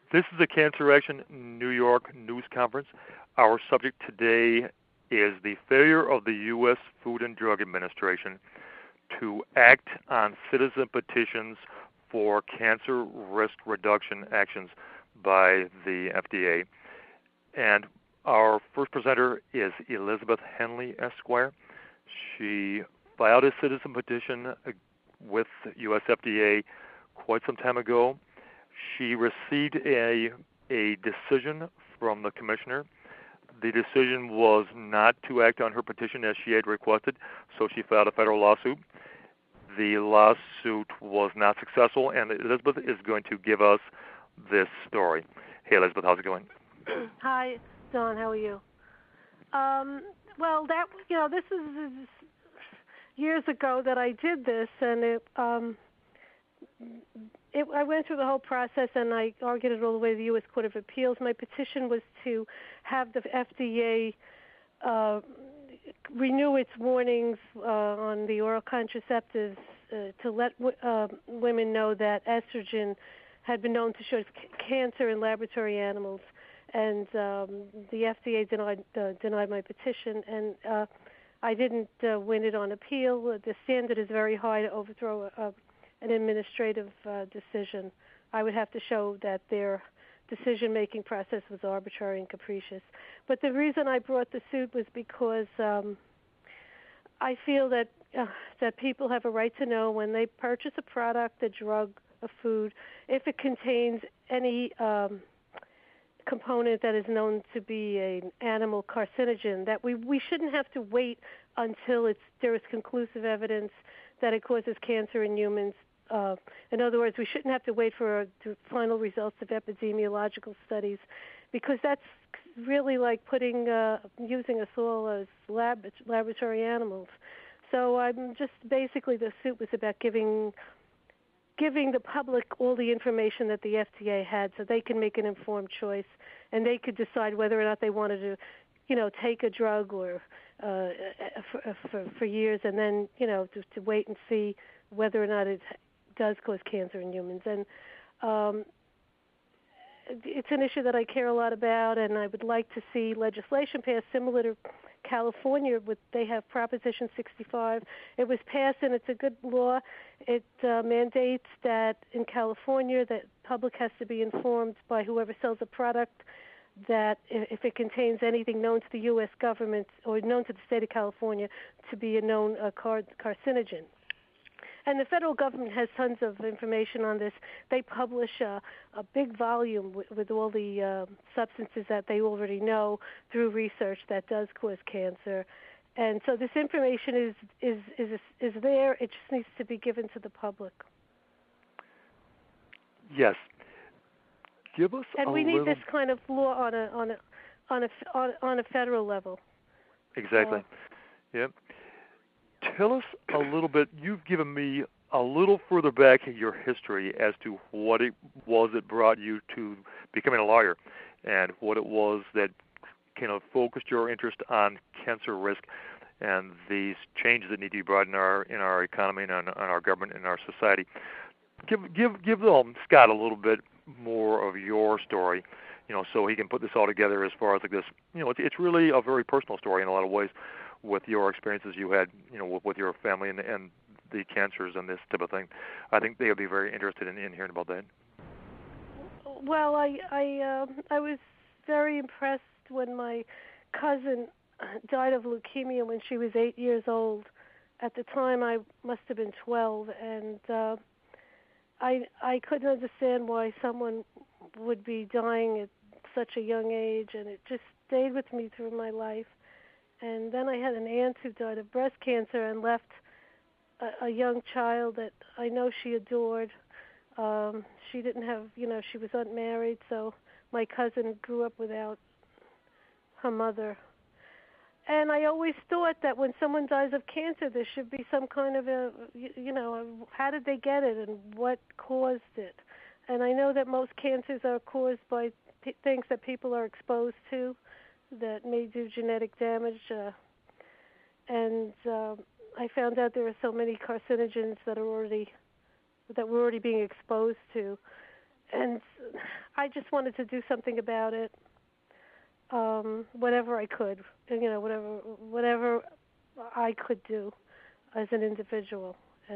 This is the Cancer Action New York News Conference. Our subject today is the failure of the U.S. Food and Drug Administration to act on citizen petitions for cancer risk reduction actions by the FDA. And our first presenter is Elizabeth Henley, Esquire. She filed a citizen petition with U.S. FDA quite some time ago. She received a decision from the commissioner. The decision was not to act on her petition as she had requested, so she filed a federal lawsuit. The lawsuit was not successful, and Elizabeth is going to give us this story. Hey, Elizabeth, how's it going? Hi, Don. How are you? Well, this is years ago that I did this, and I went through the whole process, and I argued it all the way to the U.S. Court of Appeals. My petition was to have the FDA renew its warnings on the oral contraceptives to let women know that estrogen had been known to show cancer in laboratory animals, and the FDA denied my petition, and I didn't win it on appeal. The standard is very high to overthrow an administrative decision. I would have to show that their decision-making process was arbitrary and capricious. But the reason I brought the suit was because I feel that people have a right to know when they purchase a product, a drug, a food, if it contains any component that is known to be an animal carcinogen, that we shouldn't have to wait until there is conclusive evidence that it causes cancer in humans. In other words, we shouldn't have to wait for the final results of epidemiological studies, because that's really like using us all as laboratory animals. So I'm just basically, the suit was about giving the public all the information that the FDA had, so they can make an informed choice, and they could decide whether or not they wanted to, take a drug or for years, and then to wait and see whether or not it does cause cancer in humans. And it's an issue that I care a lot about, and I would like to see legislation passed similar to California. They have Proposition 65. It was passed, and it's a good law. It mandates that in California that public has to be informed by whoever sells a product that if it contains anything known to the U.S. government or known to the state of California to be a known carcinogen. And the federal government has tons of information on this. They publish a big volume with all the substances that they already know through research that does cause cancer. And so this information is there. It just needs to be given to the public. Yes. Give us and we need this kind of law on a federal level. Exactly. Yep. Tell us a little bit. You've given me a little further back in your history as to what it was that brought you to becoming a lawyer, and what it was that kind of focused your interest on cancer risk and these changes that need to be brought in our economy and on our government and our society. Give Scott a little bit more of your story, so he can put this all together as far as like this. It's really a very personal story in a lot of ways, with your experiences you had, with your family and the cancers and this type of thing. I think they would be very interested in hearing about that. Well, I was very impressed when my cousin died of leukemia when she was 8 years old. At the time, I must have been 12, and I couldn't understand why someone would be dying at such a young age, and it just stayed with me through my life. And then I had an aunt who died of breast cancer and left a young child that I know she adored. She didn't have, she was unmarried, so my cousin grew up without her mother. And I always thought that when someone dies of cancer, there should be some kind of how did they get it and what caused it? And I know that most cancers are caused by things that people are exposed to that may do genetic damage. And I found out there are so many carcinogens that we're already being exposed to. and I just wanted to do something about it, whatever I could, whatever I could do as an individual,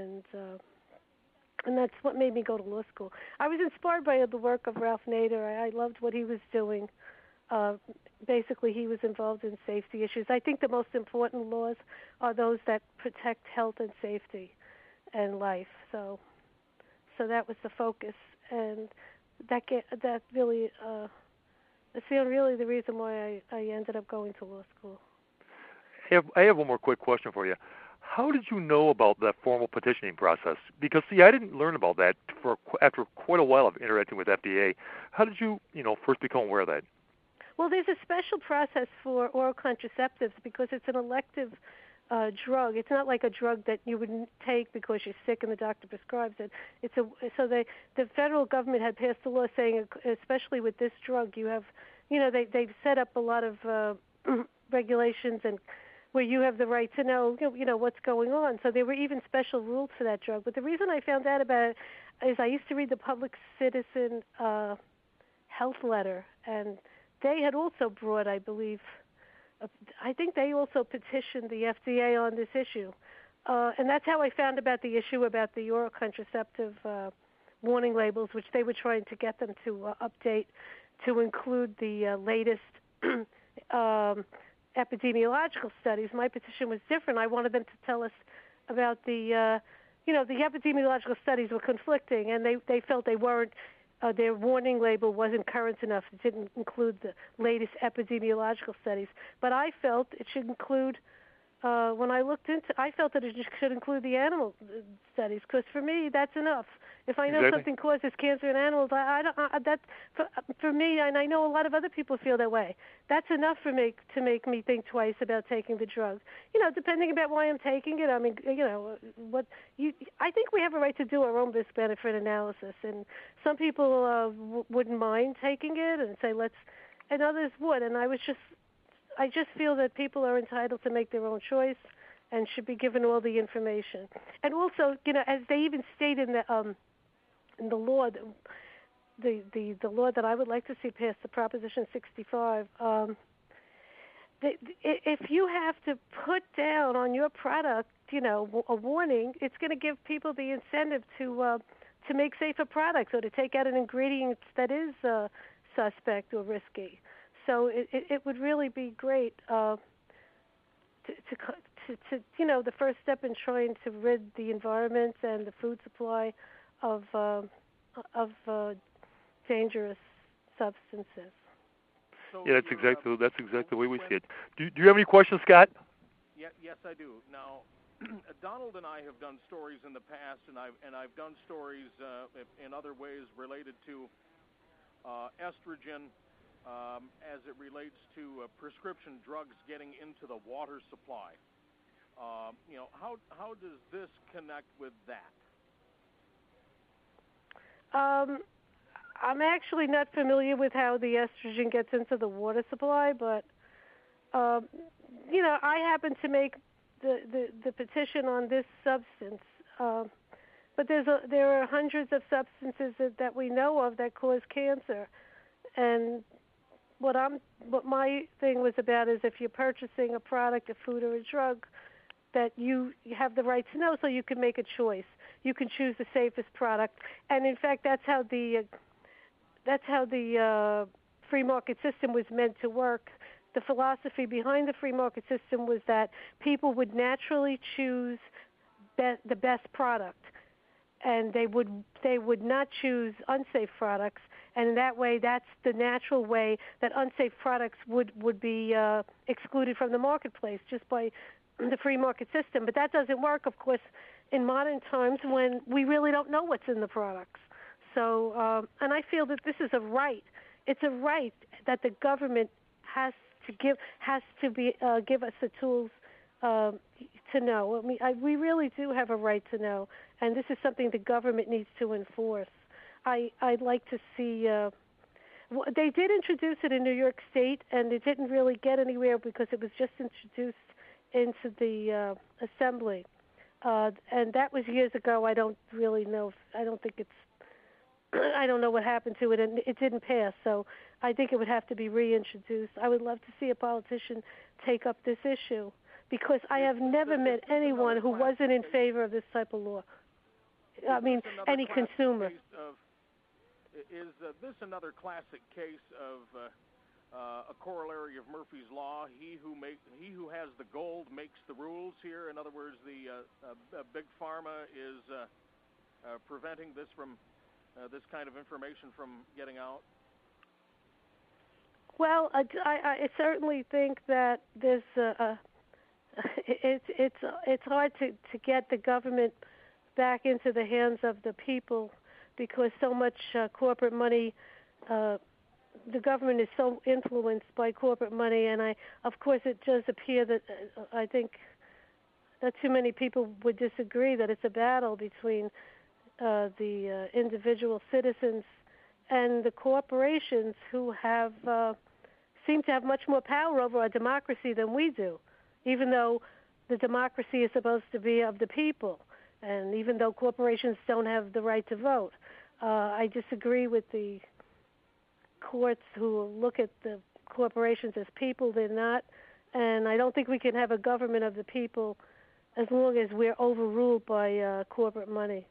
and that's what made me go to law school. I was inspired by the work of Ralph Nader. I loved what he was doing. Basically, he was involved in safety issues. I think the most important laws are those that protect health and safety and life. So that was the focus, and that really that's really the reason why I ended up going to law school. I have one more quick question for you. How did you know about that formal petitioning process? Because, see, I didn't learn about that after quite a while of interacting with FDA. How did you first become aware of that? Well, there's a special process for oral contraceptives because it's an elective drug. It's not like a drug that you would take because you're sick and the doctor prescribes it. The federal government had passed a law saying, especially with this drug, you have, they've set up a lot of regulations and where you have the right to know, what's going on. So there were even special rules for that drug. But the reason I found out about it is I used to read the Public Citizen health letter, and they had also brought, I believe, I think they also petitioned the FDA on this issue. And that's how I found about the issue about the oral contraceptive warning labels, which they were trying to get them to update to include the latest epidemiological studies. My petition was different. I wanted them to tell us about the epidemiological studies were conflicting, and they felt they weren't, their warning label wasn't current enough. It didn't include the latest epidemiological studies. But I felt it should include, I felt that it should include the animal studies, because for me, that's enough. If I know something causes cancer in animals, that's for me, and I know a lot of other people feel that way. That's enough for me to make me think twice about taking the drug. Depending about why I'm taking it. I mean, I think we have a right to do our own risk-benefit analysis, and some people wouldn't mind taking it and say and others would. And I just feel that people are entitled to make their own choice and should be given all the information. And also, as they even state in the law, the law that I would like to see passed, the Proposition 65, if you have to put down on your product, a warning, it's going to give people the incentive to make safer products or to take out an ingredient that is suspect or risky. So it would really be great to the first step in trying to rid the environment and the food supply of dangerous substances. So yeah, that's exactly the way we see it. Do you have any questions, Scott? Yes, I do. Now, Donald and I have done stories in the past, and I've done stories in other ways related to estrogen as it relates to prescription drugs getting into the water supply. How does this connect with that? I'm actually not familiar with how the estrogen gets into the water supply, but I happen to make the petition on this substance. But there are hundreds of substances that we know of that cause cancer, and what my thing was about is if you're purchasing a product, a food, or a drug, that you have the right to know, so you can make a choice. You can choose the safest product, and in fact, that's how the free market system was meant to work. The philosophy behind the free market system was that people would naturally choose the best product, and they would not choose unsafe products. And in that way, that's the natural way that unsafe products would be excluded from the marketplace just by the free market system. But that doesn't work, of course, in modern times when we really don't know what's in the products. So, and I feel that this is a right. It's a right that the government has to give us the tools to know. I mean, we really do have a right to know, and this is something the government needs to enforce. I'd like to see. They did introduce it in New York State, and it didn't really get anywhere because it was just introduced into the assembly, and that was years ago. I don't really know. I don't think it's I don't know what happened to it, and it didn't pass. So I think it would have to be reintroduced. I would love to see a politician take up this issue because I have never met anyone who wasn't in favor of this type of law. I mean, any consumer. Is this another classic case of a corollary of Murphy's Law? He who has the gold makes the rules here. In other words, the big pharma is preventing this from this kind of information from getting out. Well, I certainly think that there's it's hard to get the government back into the hands of the people because so much corporate money. The government is so influenced by corporate money, and of course, it does appear that I think that too many people would disagree that it's a battle between the individual citizens and the corporations who have seem to have much more power over our democracy than we do, even though the democracy is supposed to be of the people, and even though corporations don't have the right to vote. I disagree with the courts who look at the corporations as people. They're not, and I don't think we can have a government of the people as long as we're overruled by corporate money.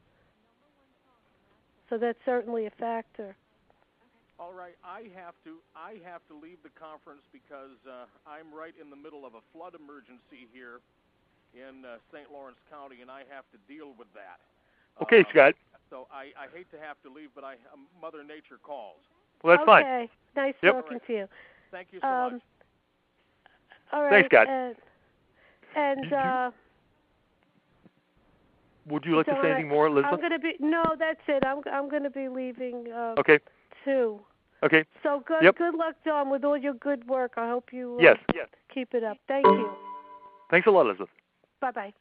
So that's certainly a factor. All right, I have to leave the conference because I'm right in the middle of a flood emergency here in St. Lawrence County, and I have to deal with that. Okay, Scott. So I hate to have to leave, but Mother Nature calls. Well, that's fine. Okay, nice talking to you. Thank you so much. All right. Thanks, Scott. Would you like to say anything more, Elizabeth? No, that's it. I'm going to be leaving. Okay. Too. Okay. So good. Yep. Good luck, Dawn, with all your good work. I hope you yes. keep it up. Thank you. Thanks a lot, Elizabeth. Bye-bye.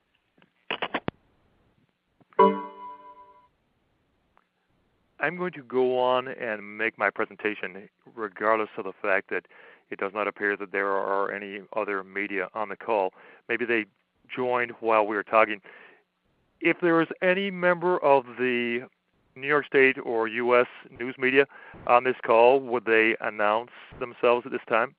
I'm going to go on and make my presentation regardless of the fact that it does not appear that there are any other media on the call. Maybe they joined while we were talking. If there is any member of the New York State or U.S. news media on this call, would they announce themselves at this time?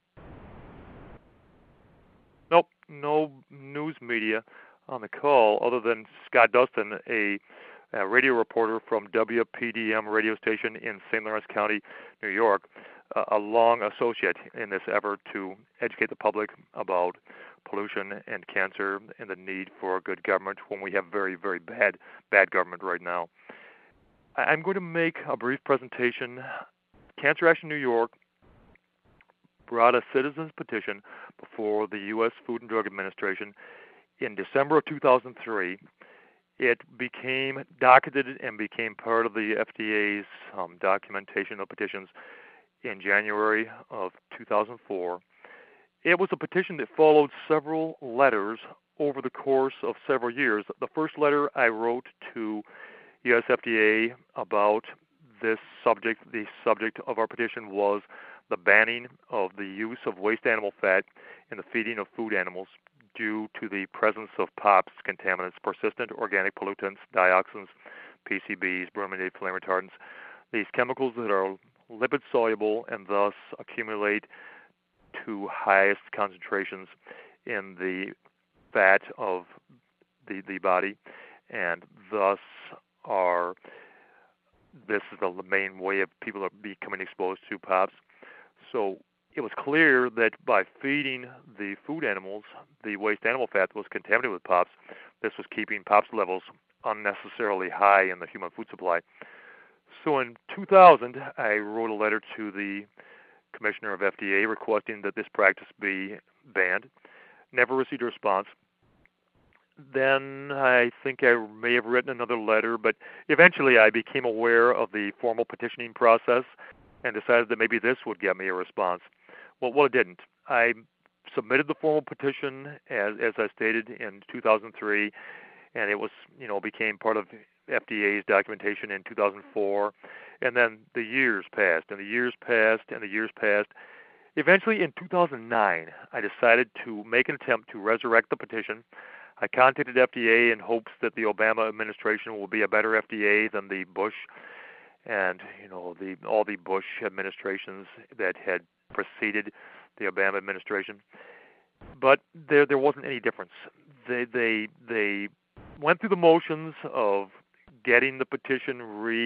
Nope, no news media on the call other than Scott Dustin, a radio reporter from WPDM radio station in St. Lawrence County, New York, a long associate in this effort to educate the public about pollution and cancer and the need for good government when we have very, very bad government right now. I'm going to make a brief presentation. Cancer Action New York brought a citizen's petition before the U.S. Food and Drug Administration in December of 2003. It became docketed and became part of the FDA's documentation of petitions in January of 2004. It was a petition that followed several letters over the course of several years. The first letter I wrote to U.S. FDA about this subject, the subject of our petition was the banning of the use of waste animal fat in the feeding of food animals due to the presence of POPs contaminants, persistent organic pollutants, dioxins, PCBs, brominated flame retardants, these chemicals that are lipid-soluble and thus accumulate to highest concentrations in the fat of the body, and thus this is the main way of people are becoming exposed to POPs. So it was clear that by feeding the food animals, the waste animal fat was contaminated with POPs. This was keeping POPs levels unnecessarily high in the human food supply. So in 2000, I wrote a letter to the Commissioner of FDA requesting that this practice be banned. Never received a response. Then I think I may have written another letter, but eventually I became aware of the formal petitioning process and decided that maybe this would get me a response. Well, it didn't. I submitted the formal petition as I stated in 2003, and it was, became part of FDA's documentation in 2004. And then the years passed, and the years passed, and the years passed. Eventually, in 2009, I decided to make an attempt to resurrect the petition. I contacted FDA in hopes that the Obama administration will be a better FDA than the Bush and all the Bush administrations that had preceded the Obama administration. But there wasn't any difference. They went through the motions of getting the petition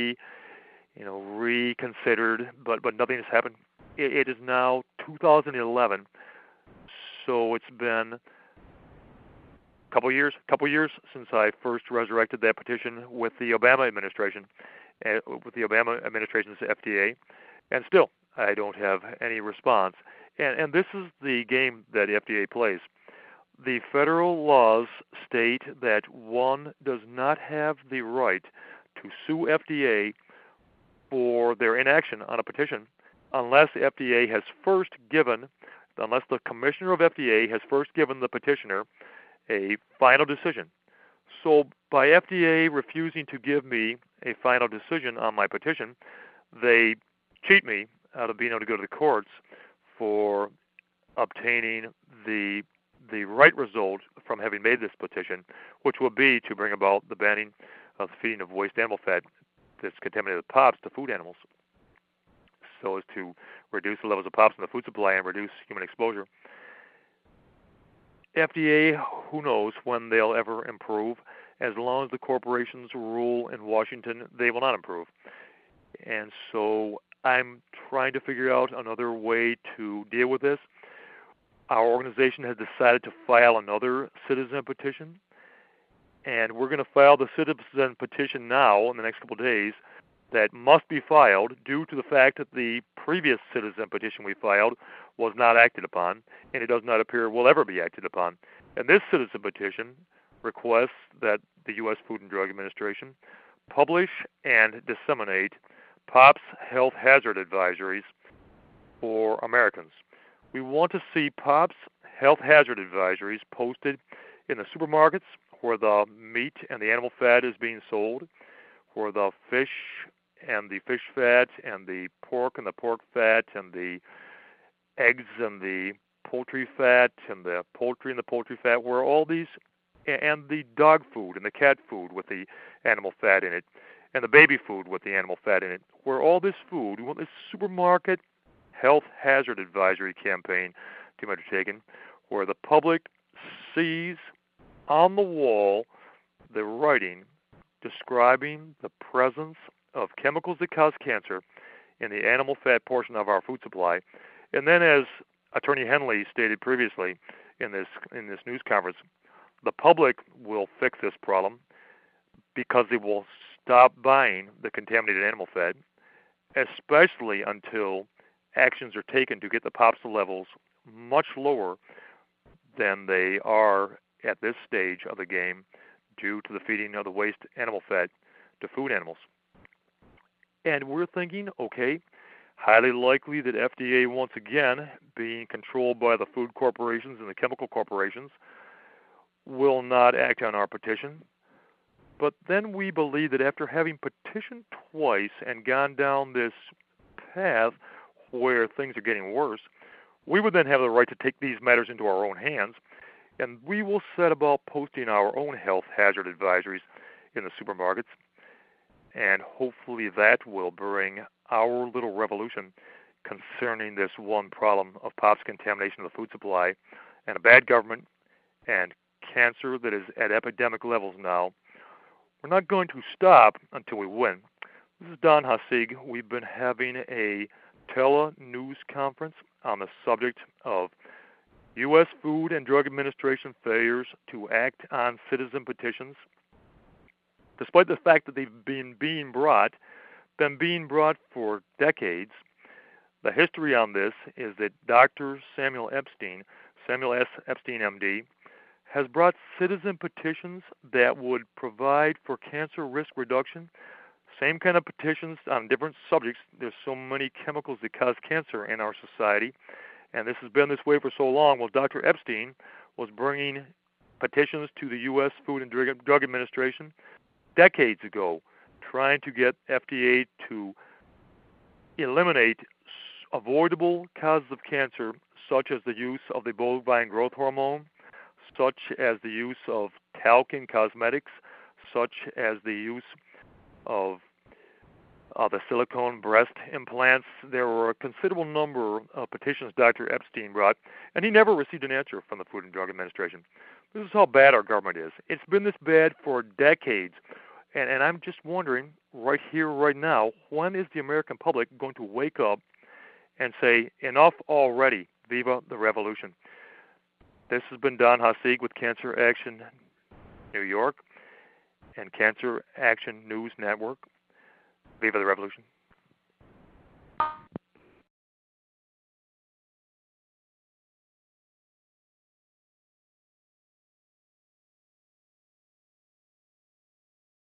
reconsidered, but nothing has happened. It is now 2011, so it's been a couple years since I first resurrected that petition with the Obama administration, with the Obama administration's FDA, and still I don't have any response. And this is the game that FDA plays. The federal laws state that one does not have the right to sue FDA for their inaction on a petition unless the commissioner of FDA has first given the petitioner a final decision. So by FDA refusing to give me a final decision on my petition, they cheat me out of being able to go to the courts for obtaining the right result from having made this petition, which will be to bring about the banning of the feeding of waste animal fat that's contaminated with POPs to food animals, so as to reduce the levels of POPs in the food supply and reduce human exposure. FDA, who knows when they'll ever improve. As long as the corporations rule in Washington, they will not improve. And so I'm trying to figure out another way to deal with this. Our organization has decided to file another citizen petition, and we're going to file the citizen petition now in the next couple of days that must be filed due to the fact that the previous citizen petition we filed was not acted upon, and it does not appear will ever be acted upon. And this citizen petition requests that the U.S. Food and Drug Administration publish and disseminate POPs health hazard advisories for Americans. We want to see POPs health hazard advisories posted in the supermarkets where the meat and the animal fat is being sold, where the fish and the fish fat and the pork fat and the eggs and the poultry fat and the poultry fat, where all these, and the dog food and the cat food with the animal fat in it, and the baby food with the animal fat in it, where all this food, we want this supermarket health hazard advisory campaign to be undertaken, where the public sees on the wall the writing describing the presence of chemicals that cause cancer in the animal fat portion of our food supply. And then, as Attorney Henley stated previously in this news conference, the public will fix this problem because they will stop buying the contaminated animal fat, especially until actions are taken to get the POPs levels much lower than they are at this stage of the game due to the feeding of the waste animal fat to food animals. And we're thinking, okay, highly likely that FDA, once again, being controlled by the food corporations and the chemical corporations, will not act on our petition. But then we believe that after having petitioned twice and gone down this path where things are getting worse, we would then have the right to take these matters into our own hands, and we will set about posting our own health hazard advisories in the supermarkets, and hopefully that will bring our little revolution concerning this one problem of POPs contamination of the food supply and a bad government and cancer that is at epidemic levels now. We're not going to stop until we win. This is Don Hasig. We've been having a tele-news conference on the subject of U.S. Food and Drug Administration failures to act on citizen petitions, despite the fact that they've been being brought for decades. The history on this is that Dr. Samuel S. Epstein, MD, has brought citizen petitions that would provide for cancer risk reduction. Same kind of petitions on different subjects. There's so many chemicals that cause cancer in our society, and this has been this way for so long. Well, Dr. Epstein was bringing petitions to the U.S. Food and Drug Administration decades ago, trying to get FDA to eliminate avoidable causes of cancer, such as the use of the bovine growth hormone, such as the use of talc in cosmetics, such as the use of the silicone breast implants. There were a considerable number of petitions Dr. Epstein brought, and he never received an answer from the Food and Drug Administration. This is how bad our government is. It's been this bad for decades, and I'm just wondering, right here, right now, when is the American public going to wake up and say, enough already, viva the revolution? This has been Don Hasig with Cancer Action New York and Cancer Action News Network. Viva the revolution.